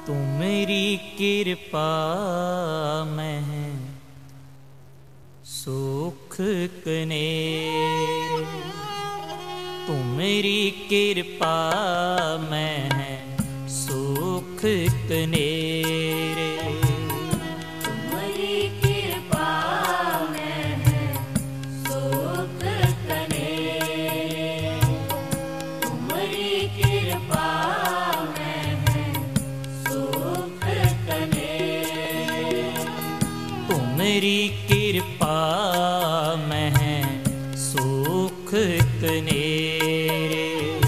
तुमरी कृपा में सुख कनेरे, तुमरी कृपा में सुख कनेरे। तुमरी कृपा में सुख कनेरे, तुमरी कृपा में सुख कनेरे। तुमरी कृपा में सुख कनेरे,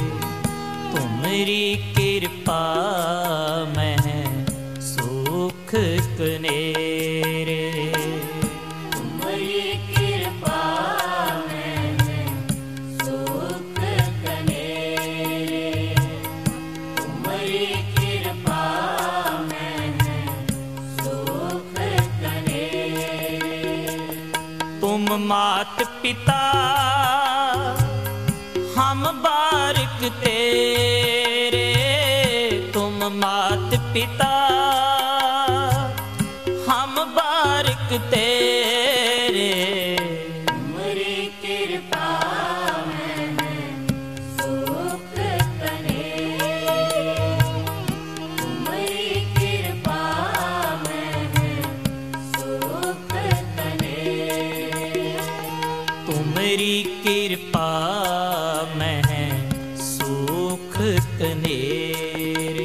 तुमरी कृपा में सुख कनेरे। तुमरी कृपा में सुख कनेरे, तुमरी कृपा में सुख कनेरे। तुम मात पिता हम बारिक तेरे, तुम मात पिता हम बारिक तेरे। तुमरी कृपा में सुख कनेरे, तुमरी कृपा में सुख कनेरे। तुमरी कृपा में सुख कनेरे।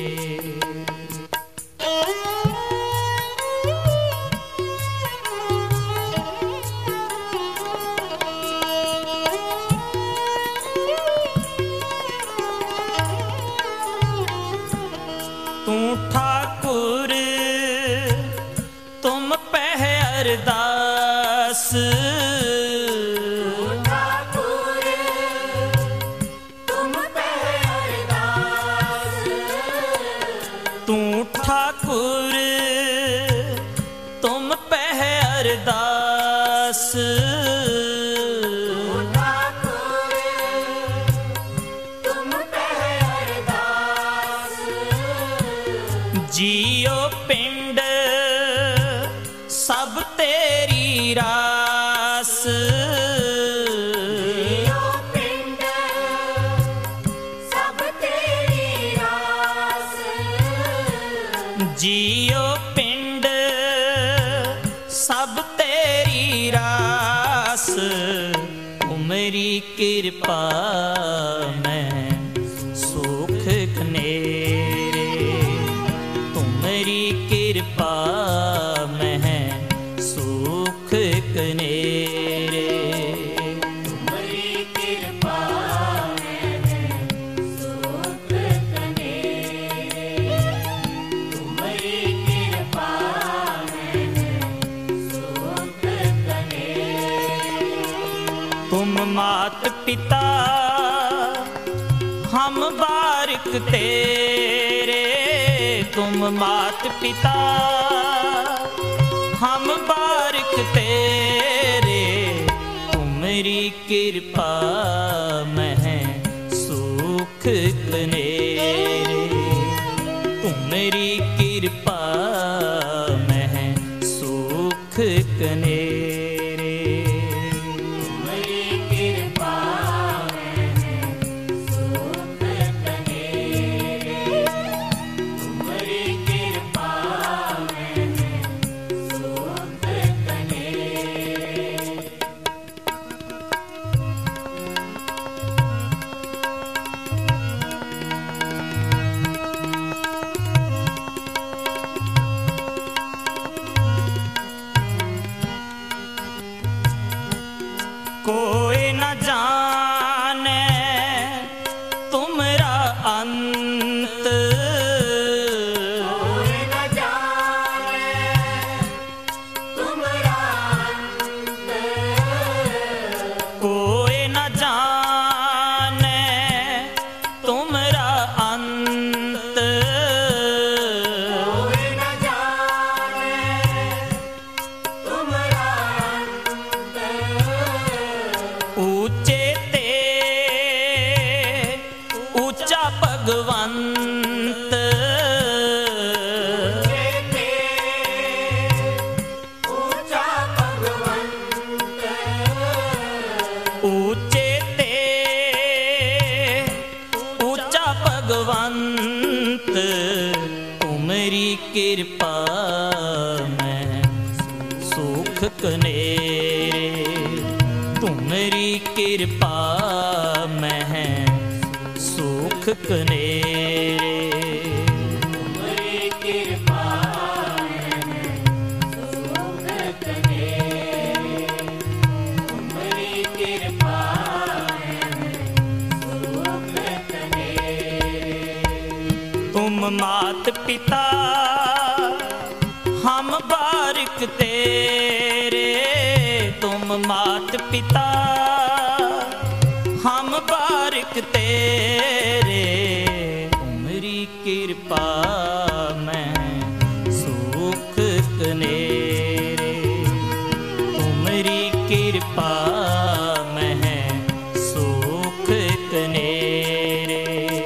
तू ठाकुर तुम पह अरदास, ठाकुर तुम पह अरदास, तू ठाकुर तुम पह अरदास। ठाकुर तुम पह अरदास। जियो पिंड सब तेरी रास, जियो पिंड सब तेरी रास। जियो पिंड सब तेरी रास। तुमरी कृपा में सुख कनेरे, तुमरी कृपा में सुख कनेरे। तुमरी कृपा में सुख कनेरे, तुमरी कृपा में सुख कनेरे। तुम मात पिता हम बारिक तेरे, तुम मात पिता हम बारिक तेरे। तुमरी कृपा में सुख कनेरे, तुमरी कृपा में सुख कनेरे। तुमरी कृपा में सुख कनेरे, तुमरी कृपा में सुख कनेरे। बलवंत तुमरी कृपा में सुख कनेरे, तुमरी कृपा में सुख कनेरे। तुम मात पिता हम बारिक तेरे, तुम मात पिता हम बारिक तेरे, तुमरी कृपा में सुख कनेरे, तुमरी कृपा में सुख कनेरे।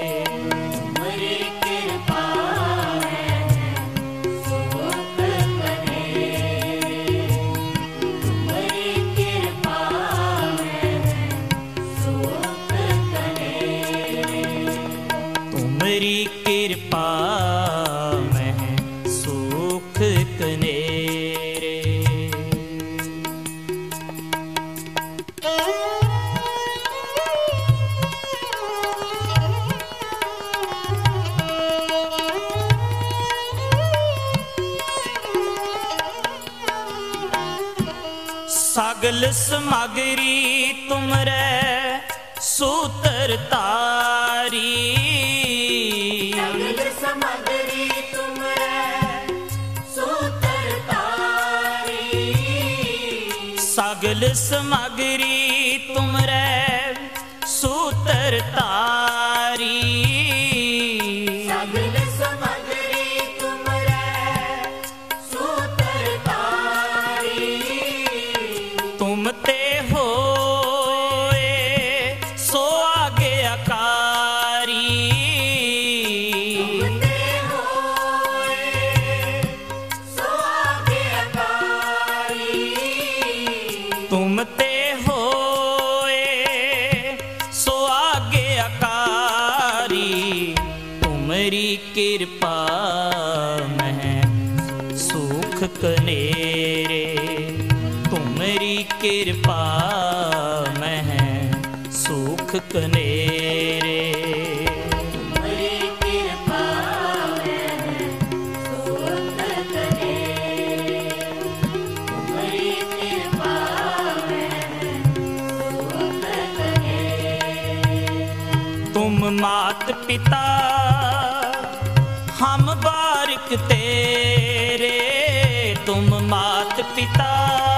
तुमरी कृपा में सुख कनेरे। सगल समगरी तुमरे सूतर तारी, सगल समगरी तुमरे सूतर तारी, सगल समगरी तुमरे सूतर तारी, सगल समगरी तुमरे सूतर तारी। तुम ते हो सो आगे अकारी, तुम ते होए सो आगे अकारी, तुम ते होए सो आगे अकारी। तुमरी कृपा में सुख कनेरे, तुमरी कृपा में सुख कनेरे। तुमरी कृपा में सुख कनेरे, तुमरी कृपा में सुख कनेरे। तुम मात पिता हम बारिक तेरे, तुम मात पिता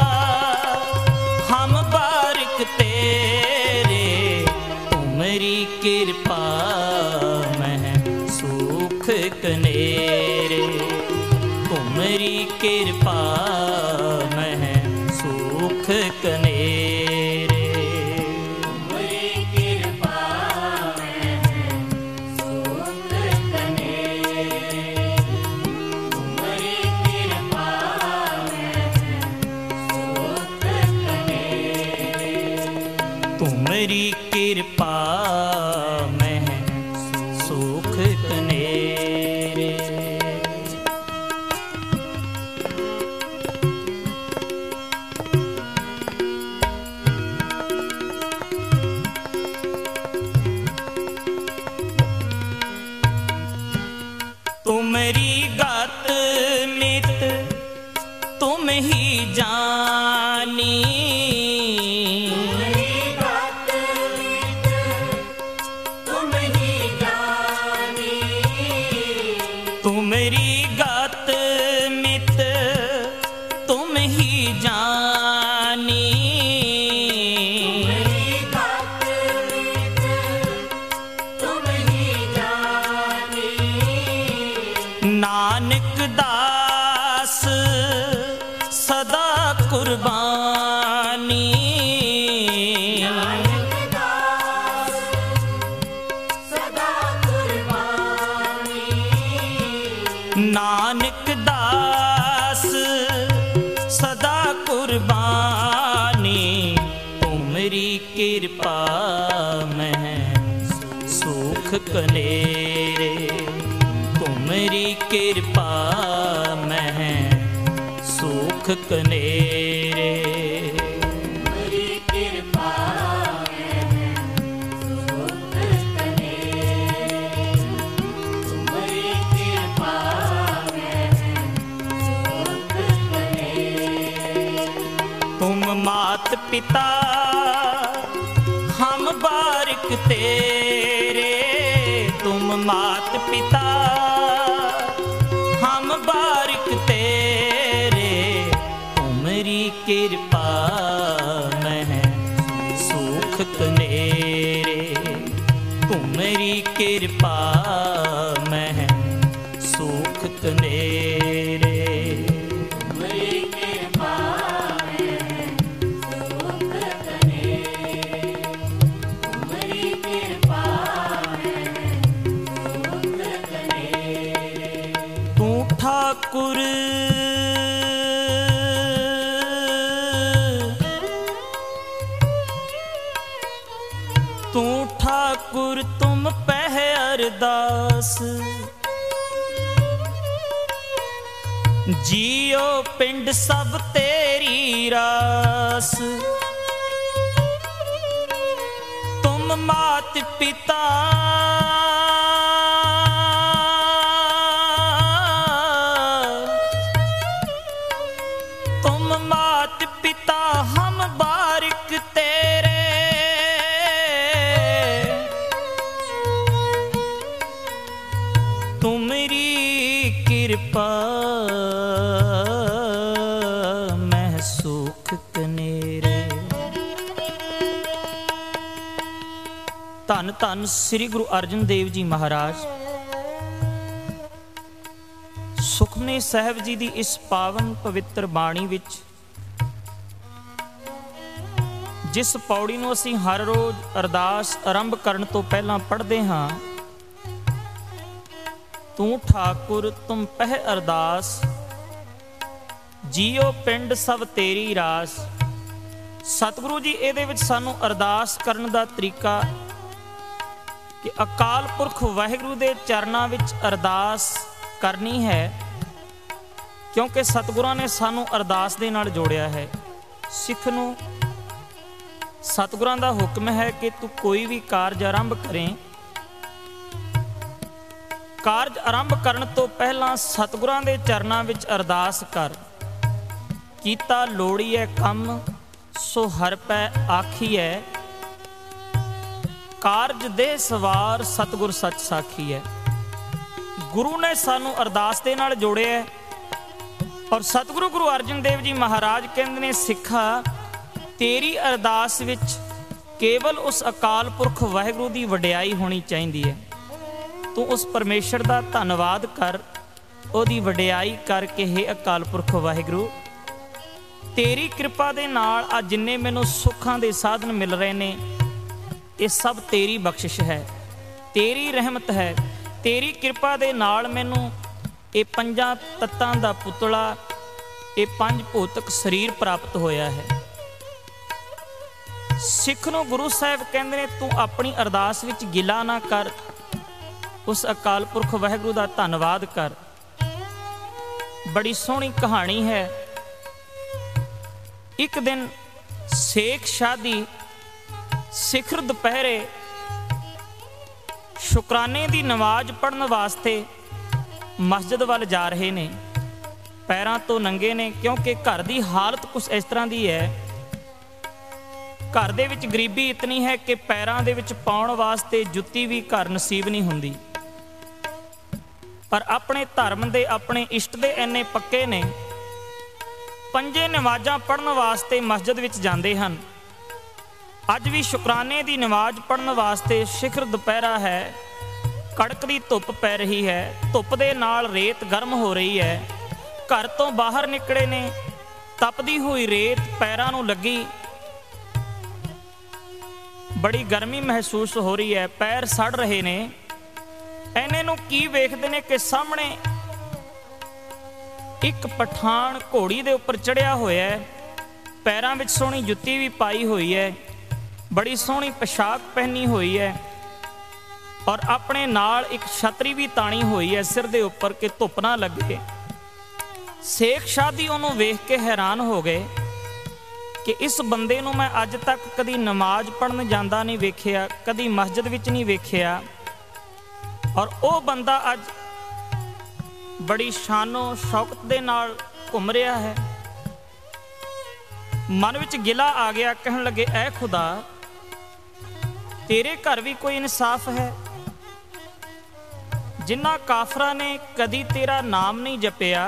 हम बारिक तेरे, तुमरी कृपा में सुख कनेरे, तुमरी कृपा में सुख कनेरे। तुमरी कृपा में सुख कनेरे, तुमरी कृपा में सुख कनेरे। तुमरी कृपा में सुख कनेरे। तुमरी गात नित तुम ही जानी, तुमरी गात नित तुम ही जानी, तुमरी गात नित तुम ही जानी, तुमरी गात नित तुम ही जानी। नानक दास सदा कुर्बानी, नानक दास सदा कुर्बानी, नानक दास सदा कुर्बानी। तुमरी कृपा में सुख सुख कनेरे। तुमरी कृपा में सुख कनेरे। तुम्हारी कृपा में सुख कनेरे। तुम्हारी कृपा में सुख कनेरे। तुम मात पिता हम बारिक तेरे। तुम मात पिता हम बारिक तेरे। तुमरी कृपा में सुख कनेरे। तुमरी कृपा में सुख कनेरे। तुम्हारी कृपा में सुख कनेरे। तुम्हारी कृपा में सुख कनेरे। तू ठाकुर तू ठाकुर तुम पह अरदास। जियो पिंड सब तेरी रास। तुम मात पिता तुम मात पिता हम बारिक तेरे। तुमरी कृपा में सुख कनेरे। धन धन श्री गुरु अर्जन देव जी महाराज सुखमनी ਸਾਹਿਬ जी ਦੀ ਇਸ ਪਾਵਨ ਪਵਿੱਤਰ ਬਾਣੀ ਵਿੱਚ ਜਿਸ ਪੌੜੀ ਨੂੰ ਅਸੀਂ ਹਰ ਰੋਜ਼ ਅਰਦਾਸ ਆਰੰਭ ਕਰਨ ਤੋਂ ਪਹਿਲਾਂ ਪੜ੍ਹਦੇ ਹਾਂ, ਤੂੰ ਠਾਕੁਰ ਤੁਮ ਪਹਿ ਅਰਦਾਸ, ਜੀਓ ਪਿੰਡ ਸਭ ਤੇਰੀ ਰਾਸ। ਸਤਿਗੁਰੂ ਜੀ ਇਹਦੇ ਵਿੱਚ ਸਾਨੂੰ ਅਰਦਾਸ ਕਰਨ ਦਾ ਤਰੀਕਾ ਕਿ ਅਕਾਲ ਪੁਰਖ ਵਾਹਿਗੁਰੂ ਦੇ ਚਰਨਾਂ ਵਿੱਚ ਅਰਦਾਸ ਕਰਨੀ ਹੈ, ਕਿਉਂਕਿ ਸਤਿਗੁਰਾਂ ਨੇ ਸਾਨੂੰ ਅਰਦਾਸ ਦੇ ਨਾਲ ਜੋੜਿਆ ਹੈ। ਸਿੱਖ ਨੂੰ ਸਤਿਗੁਰਾਂ ਦਾ ਹੁਕਮ ਹੈ ਕਿ ਤੂੰ ਕੋਈ ਵੀ ਕਾਰਜ ਆਰੰਭ ਕਰੇ, ਕਾਰਜ ਆਰੰਭ ਕਰਨ ਤੋਂ ਪਹਿਲਾਂ ਸਤਿਗੁਰਾਂ ਦੇ ਚਰਨਾਂ ਵਿੱਚ ਅਰਦਾਸ ਕਰ। ਕੀਤਾ ਲੋੜੀਐ ਕੰਮ ਸੋ ਹਰ ਪੈ ਆਖੀਐ। ਕਾਰਜ ਦੇ ਸਵਾਰ ਸਤਿਗੁਰ ਸੱਚ ਸਾਖੀ ਹੈ। ਗੁਰੂ ਨੇ ਸਾਨੂੰ ਅਰਦਾਸ ਦੇ ਨਾਲ ਜੋੜਿਆ ਹੈ ਔਰ ਸਤਿਗੁਰੂ ਗੁਰੂ ਅਰਜਨ ਦੇਵ ਜੀ ਮਹਾਰਾਜ ਕਹਿੰਦੇ ਨੇ, ਸਿੱਖਾ ਤੇਰੀ ਅਰਦਾਸ ਵਿੱਚ ਕੇਵਲ ਉਸ ਅਕਾਲ ਪੁਰਖ ਵਾਹਿਗੁਰੂ ਦੀ ਵਡਿਆਈ ਹੋਣੀ ਚਾਹੀਦੀ ਹੈ। ਤੂੰ ਉਸ ਪਰਮੇਸ਼ਰ ਦਾ ਧੰਨਵਾਦ ਕਰ, ਉਹਦੀ ਵਡਿਆਈ ਕਰਕੇ, ਹੇ ਅਕਾਲ ਪੁਰਖ ਵਾਹਿਗੁਰੂ ਤੇਰੀ ਕਿਰਪਾ ਦੇ ਨਾਲ ਆ ਜਿੰਨੇ ਮੈਨੂੰ ਸੁੱਖਾਂ ਦੇ ਸਾਧਨ ਮਿਲ ਰਹੇ ਨੇ, ਇਹ ਸਭ ਤੇਰੀ ਬਖਸ਼ਿਸ਼ ਹੈ, ਤੇਰੀ ਰਹਿਮਤ ਹੈ। ਤੇਰੀ ਕਿਰਪਾ ਦੇ ਨਾਲ ਮੈਨੂੰ ਇਹ ਪੰਜਾਂ ਤੱਤਾਂ ਦਾ ਪੁਤਲਾ, ਇਹ ਪੰਜ ਭੌਤਿਕ ਸਰੀਰ ਪ੍ਰਾਪਤ ਹੋਇਆ ਹੈ। ਸਿੱਖ ਨੂੰ ਗੁਰੂ ਸਾਹਿਬ ਕਹਿੰਦੇ ਨੇ, ਤੂੰ ਆਪਣੀ ਅਰਦਾਸ ਵਿੱਚ ਗਿਲਾ ਨਾ ਕਰ, ਉਸ ਅਕਾਲ ਪੁਰਖ ਵਾਹਿਗੁਰੂ ਦਾ ਧੰਨਵਾਦ ਕਰ। ਬੜੀ ਸੋਹਣੀ ਕਹਾਣੀ ਹੈ। ਇੱਕ ਦਿਨ ਸ਼ੇਖ ਸ਼ਾਹ ਦੀ ਸਿਖਰ ਦੁਪਹਿਰੇ ਸ਼ੁਕਰਾਨੇ ਦੀ ਨਮਾਜ਼ ਪੜ੍ਹਨ ਵਾਸਤੇ ਮਸਜਿਦ ਵੱਲ ਜਾ ਰਹੇ ਨੇ। ਪੈਰਾਂ ਤੋਂ ਨੰਗੇ ਨੇ, ਕਿਉਂਕਿ ਘਰ ਦੀ ਹਾਲਤ ਕੁਛ ਇਸ ਤਰ੍ਹਾਂ ਦੀ ਹੈ, ਘਰ ਦੇ ਵਿੱਚ ਗਰੀਬੀ ਇਤਨੀ ਹੈ ਕਿ ਪੈਰਾਂ ਦੇ ਵਿੱਚ ਪਾਉਣ ਵਾਸਤੇ ਜੁੱਤੀ ਵੀ ਘਰ ਨਸੀਬ ਨਹੀਂ ਹੁੰਦੀ। ਪਰ ਆਪਣੇ ਧਰਮ ਦੇ, ਆਪਣੇ ਇਸ਼ਟ ਦੇ ਇੰਨੇ ਪੱਕੇ ਨੇ, ਪੰਜੇ ਨਮਾਜ਼ਾਂ ਪੜ੍ਹਨ ਵਾਸਤੇ ਮਸਜਿਦ ਵਿੱਚ ਜਾਂਦੇ ਹਨ। ਅੱਜ ਵੀ ਸ਼ੁਕਰਾਨੇ ਦੀ ਨਮਾਜ਼ ਪੜ੍ਹਨ ਵਾਸਤੇ ਸਿਖਰ ਦੁਪਹਿਰਾ ਹੈ, ਕੜਕਦੀ ਧੁੱਪ ਪੈ ਰਹੀ ਹੈ, ਧੁੱਪ ਦੇ ਨਾਲ ਰੇਤ ਗਰਮ ਹੋ ਰਹੀ ਹੈ। ਘਰ ਤੋਂ ਬਾਹਰ ਨਿਕਲੇ ਨੇ, ਤਪਦੀ ਹੋਈ ਰੇਤ ਪੈਰਾਂ ਨੂੰ ਲੱਗੀ, ਬੜੀ ਗਰਮੀ ਮਹਿਸੂਸ ਹੋ ਰਹੀ ਹੈ, ਪੈਰ ਸੜ ਰਹੇ ਨੇ। ਐਨੇ ਨੂੰ ਕੀ ਵੇਖਦੇ ਨੇ ਕਿ ਸਾਹਮਣੇ ਇੱਕ ਪਠਾਨ ਘੋੜੀ ਦੇ ਉੱਪਰ ਚੜਿਆ ਹੋਇਆ ਹੈ, ਪੈਰਾਂ ਵਿੱਚ ਸੋਹਣੀ ਜੁੱਤੀ ਵੀ ਪਾਈ ਹੋਈ ਹੈ, ਬੜੀ ਸੋਹਣੀ ਪੋਸ਼ਾਕ ਪਹਿਨੀ ਹੋਈ ਹੈ। और अपने नाल एक छतरी भी ताणी हुई है सिर दे उपर कि धुप ना लगे। शेख शादी उन्होंने वेख के हैरान हो गए कि इस बंदे नूं मैं अज तक कदी नमाज पढ़न जांदा नहीं वेखिया, कदी मस्जिद विच नहीं वेखिया, और वह बंदा अज बड़ी शानो शौकत दे नाल घुम रहा है। मन विच गिला आ गया, कहन लगे ऐ खुदा तेरे घर भी कोई इंसाफ है? जिन्हां काफरां ने कदी तेरा नाम नहीं जपिया,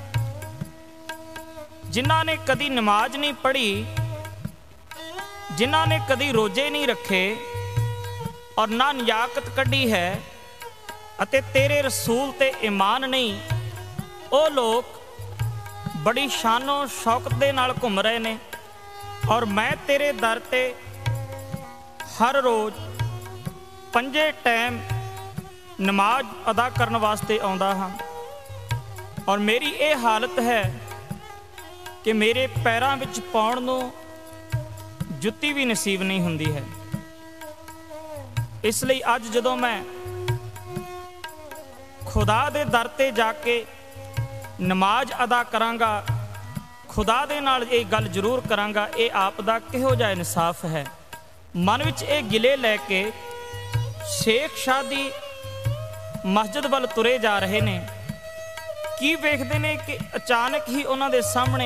जिन्हां ने कदी नमाज नहीं पढ़ी, जिन्हां ने कदी रोजे नहीं रखे और ना नियाकत कढ़ी है अते तेरे रसूल ते ईमान नहीं, वो लोग बड़ी शानो शौकत दे नाल घुम रहे ने और मैं तेरे दर ते हर रोज़ 5 टाइम नमाज अदा करने वास्ते आउंदा हां, और मेरी ये हालत है कि मेरे पैरां विच पाउण नूं जुत्ती भी नसीब नहीं हुंदी है। इसलिए अज जदों मैं खुदा दे दर ते जाके नमाज अदा करांगा, खुदा दे नाल ये गल जरूर करांगा, ये आप दा किहो जिहा इंसाफ है। मन विच ये गिले लैके शेख शादी मस्जिद वाल तुरे जा रहे ने। की वेखदे ने कि अचानक ही उन्हां दे सामने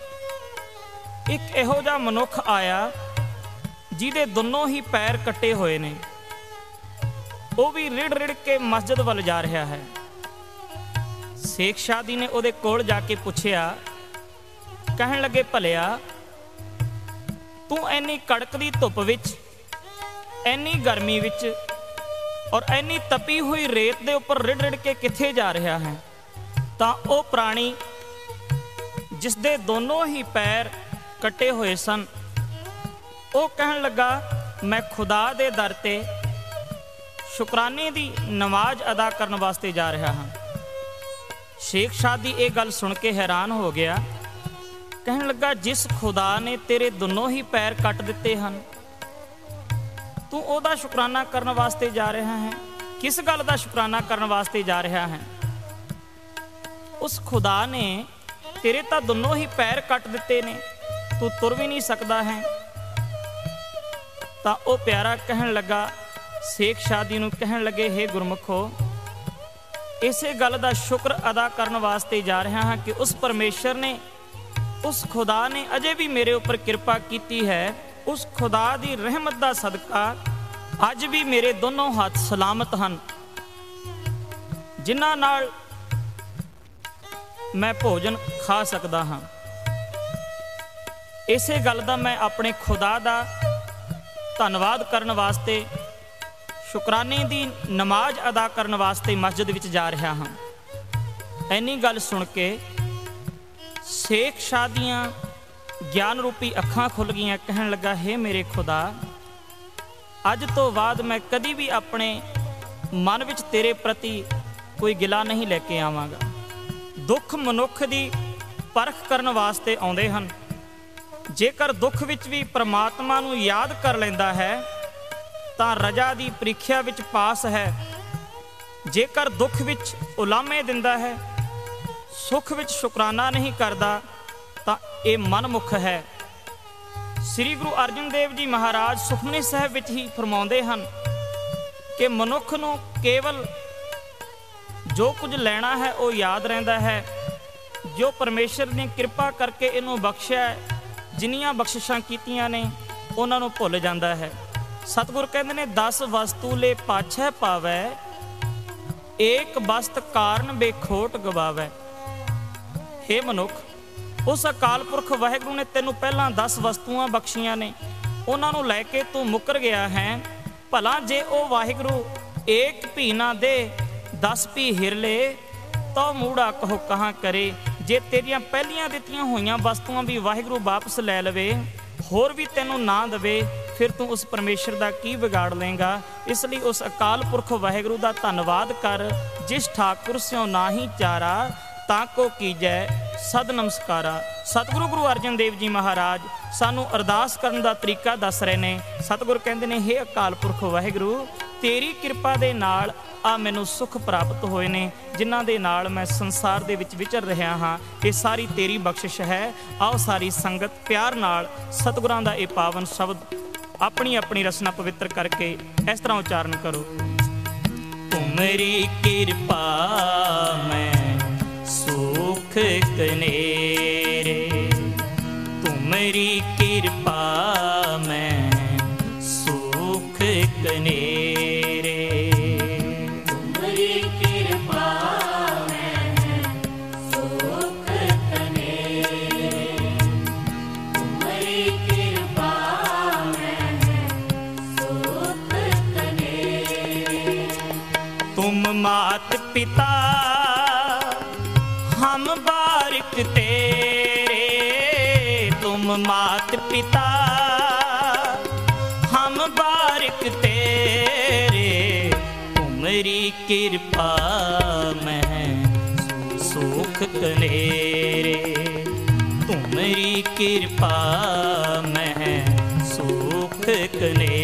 एक इहो जिहा मनुख आया जिहदे दोनों ही पैर कट्टे हुए ने, वो भी रिड़ रिड़ के मस्जिद वाल जा रहा है। शेख शादी ने उहदे कोल जाके पुछया, कहन लगे भलिया तू इन्नी कड़कदी धुप विच, इन्नी गर्मी विच और इन्नी तपी हुई रेत दे उपर रिड़ रिड़ के किथे जा रहा है? तां ओह प्राणी जिसदे दोनों ही पैर कट्टे हुए सन, वो कहन लगा मैं खुदा दे दर ते शुकराने दी नमाज अदा करने वास्ते जा रहा हाँ। शेख शादी ये गल सुन के हैरान हो गया, कहन लगा जिस खुदा ने तेरे दोनों ही पैर कट दिते हैं, तू ओदा शुकराना करने वास्ते जा रहा है? किस गल का शुकराना करने वास्ते जा रहा है? उस खुदा ने तेरे तो दोनों ही पैर कट दिते ने, तू तुर भी नहीं सकता है। तो वह प्यारा कहन लगा, शेख शादी नूं कहन लगे, हे गुरमुखो इसे गल का शुक्र अदा करने वास्ते जा रहा हाँ कि उस परमेश्वर ने, उस खुदा ने अजे भी मेरे ऊपर कृपा की है। उस खुदा की रहमत का सदका अज भी मेरे दोनों हाथ सलामत हैं, जिन्हां नाल मैं भोजन खा सकता हाँ। इसे गल का मैं अपने खुदा का धन्नवाद करने वास्ते, शुकराने की नमाज अदा करने वास्ते मस्जिद विच जा रहा हाँ। इन्नी गल सुन के शेख शादियाँ ज्ञान रूपी अखां खुल गईयां, कहन लगा, हे मेरे खुदा अज तो बाद मैं कदी भी अपने मन विच तेरे प्रति कोई गिला नहीं लेके आवांगा। दुख मनुख दी परख करने वास्ते आउंदे हन। जेकर दुख विच भी परमात्मा नूं याद कर लैंदा है तां रजा दी परीक्षा विच पास है। जेकर दुख विच उलामे दिंदा है, सुख विच शुकराना नहीं करता तां ये मनमुख है। श्री गुरु अर्जन देव जी महाराज सुखमनी साहिब विच ही फरमाउंदे हन कि मनुख नूं केवल जो कुछ लेना है वो याद रहिंदा है, जो परमेश्वर ने कृपा करके इनू बख्शिया, जिन्नियां बख्शिशां कीतियां ने उन्हां नूं भुल जांदा है। सतगुर कहंदे ने 10 वस्तु ले पाछै पावै, एक वस्त कारण बेखोट गवावै। हे मनुख, उस अकाल पुरख वाहिगुरू ने तेनू पहला 10 वस्तुआं बख्शियां ने, उन्हां नूं लैके तू मुकर गया है। भला जे ओ वाहिगुरू एक भी ना दे 10 भी हिर ले तो मूड़ा कहो कहाँ करे। जे तेरियां पहलियां दित्तियां होईयां वस्तुआं भी वाहिगुरू वापस लै लवे, होर भी तेनू ना दवे, फिर तू उस परमेश्वर का की बिगाड़ लेंगा। इसलिए उस अकाल पुरख वाहिगुरू का धन्नवाद कर, जिस ठाकुर स्यों ना ही चारा ताको कीजै सद नमस्कारा। सतगुरु गुरु अर्जन देव जी महाराज सानू अरदास करने का तरीका दस रहे ने। सतगुर कहते हैं, हे अकाल पुरख वाहिगुरू ਤੇਰੀ ਕਿਰਪਾ ਦੇ ਨਾਲ ਆ ਮੈਨੂੰ ਸੁੱਖ ਪ੍ਰਾਪਤ ਹੋਏ ਨੇ, ਜਿਨ੍ਹਾਂ ਦੇ ਨਾਲ ਮੈਂ ਸੰਸਾਰ ਦੇ ਵਿੱਚ ਵਿਚਰ ਰਿਹਾ ਹਾਂ। ਇਹ ਸਾਰੀ ਤੇਰੀ ਬਖਸ਼ਿਸ਼ ਹੈ। ਆਓ ਸਾਰੀ ਸੰਗਤ ਪਿਆਰ ਨਾਲ ਸਤਿਗੁਰਾਂ ਦਾ ਇਹ ਪਾਵਨ ਸ਼ਬਦ ਆਪਣੀ ਆਪਣੀ ਰਸਨਾ ਪਵਿੱਤਰ ਕਰਕੇ ਇਸ ਤਰ੍ਹਾਂ ਉਚਾਰਨ ਕਰੋ। ਤੁਮਰੀ ਕਿਰਪਾ ਮੈਂ ਸੁਖ ਕਨੇਰੇ, ਤੁਮਰੀ ਕਿਰਪਾ ਮੈਂ ਸੁਖ ਕਨੇਰੇ, ਤੁਮਰੀ ਕਿਰਪਾ ਮੈਂ ਸੁਖ ਕਨੇਰੇ, ਤੁਮਰੀ ਕਿਰਪਾ ਮੈਂ ਸੁਖ ਕਨੇਰੇ। तुम मात पिता हम बारिक तेरे, तुम मात पिता हम बारिक तेरे, तुमरी कृपा में सुख कनेरे, तुमरी कृपा में सुख कनेरे।